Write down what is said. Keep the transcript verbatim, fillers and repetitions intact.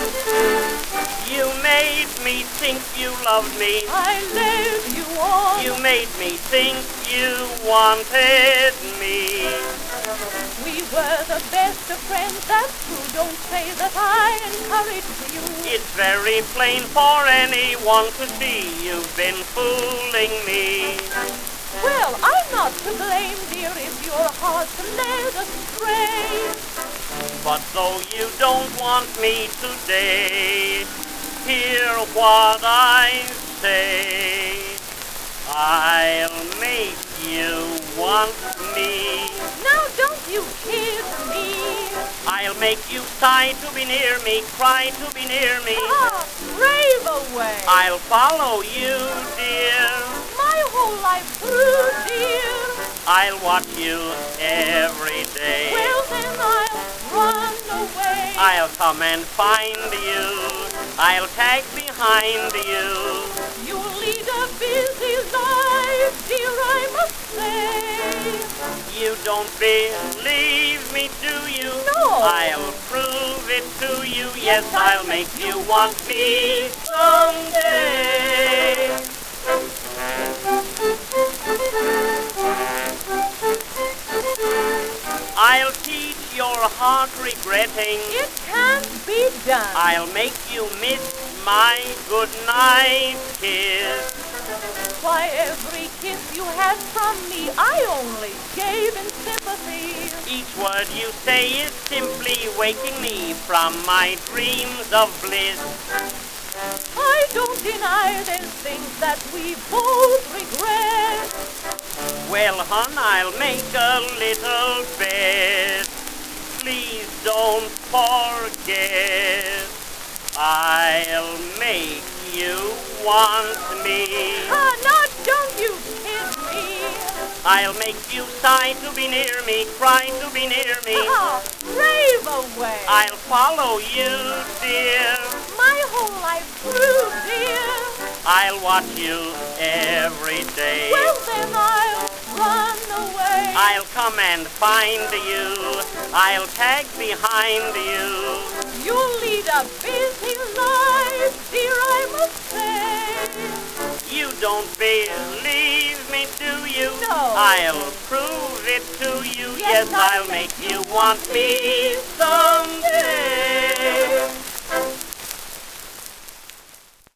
You made me think you loved me. I led you on. You made me think you wanted me. We were the best of friends, that's true. Don't say that I encouraged you. It's very plain for anyone to see you've been fooling me. Well, I'm not to blame, dear, if your heart's led astray. But though you don't want me today, hear what I say. I'll make you want me. Now don't you kiss me. I'll make you sigh to be near me, cry to be near me. Ah, rave away. I'll follow you, dear. My whole life through, dear. I'll watch you every day. Well, then I'll run away. I'll come and find you. I'll tag behind you. You'll lead a busy life, dear, I must say. You don't believe me, do you? No. I'll prove it to you. Yes, I'll make you want me someday. I'll teach your heart regretting. It can't be done. I'll make you miss my goodnight kiss. Why, every kiss you had from me, I only gave in sympathy. Each word you say is simply waking me from my dreams of bliss. I don't deny there's things that we both regret. Well, hon, I'll make a little bet. Please don't forget. I'll make you want me. Ah, now don't you kiss me. I'll make you sigh to be near me, cry to be near me. Ah, rave away. I'll follow you, dear. My whole life through, dear. I'll watch you every day. Well, then I'll run away. I'll come and find you. I'll tag behind you. You'll lead a busy life, dear, I must say. You don't believe me, do you? No. I'll prove it to you. Yes, Yes, I'll make you want me some